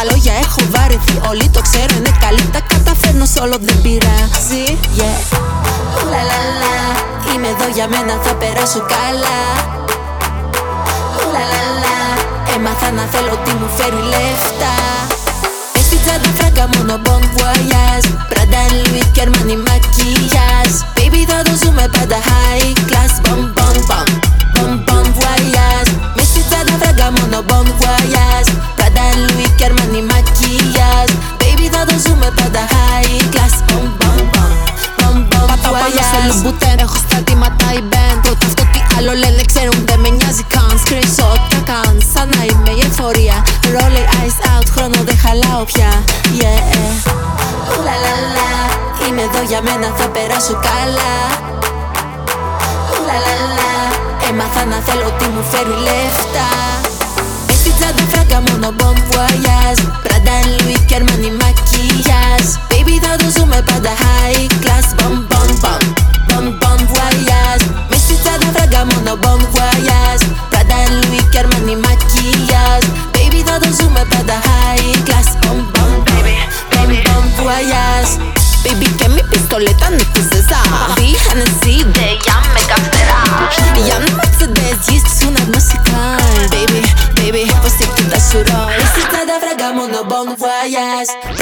τα λόγια έχω βαρεθεί. Όλοι το ξέρουν, είναι καλή, τα καταφέρνω σ' όλο, δεν πειράζει. Yeah. Λαλαλα, είμαι εδώ για μένα, θα περάσω καλά. Λαλαλα, έμαθα να θέλω τι μου φέρει λεφτά. Μες στην τσάντα φράγκα μόνο bon voyage. Prada and Louis και Armani maquillage. Baby θα το ζούμε πάντα high class. Bon bon bon, bon bon voyage. Μες στην τσάντα φράγκα μόνο bon voyage. Prada and Louis και Armani maquillage. Baby θα το ζούμε πάντα high class. Bon bon bon, bon bon voyage. Πατάω πάνω σε λουμπούτεν, έχω στρατήματα η band. Πρώτα αυτό τι άλλο λένε ξέρουν, δεν με νοιάζει καν. Screenshot τα καν, σαν να είμαι η εφορία. Rolling eyes out, χρόνο δεν χαλάω πια. Yeah. Λαλαλα, είμαι εδώ για μένα, θα περάσω καλά. Λαλαλα, έμαθα να θέλω τι μου φέρει λεφτά. Μες στην τσάντα φράγκα μόνο bon voyage. Prada and Louis και Armani maquillage. Baby θα το ζούμε πάντα high class. Bon bon bon, bon bon voyage. Μες στην τσάντα φράγκα μόνο bon voyage. Prada and Louis και Armani maquillage. Baby θα το ζούμε πάντα high class. Bon bon baby, baby bon voyage. Baby και mi pistoleta no te zesa. Vi Hennessy de ea me cafera. Ea nu Mercedes, ești sunat măsican. Baby, baby, poți să te dașuroi. Mες στην τσάντα φράγκα μόνο bon voyage.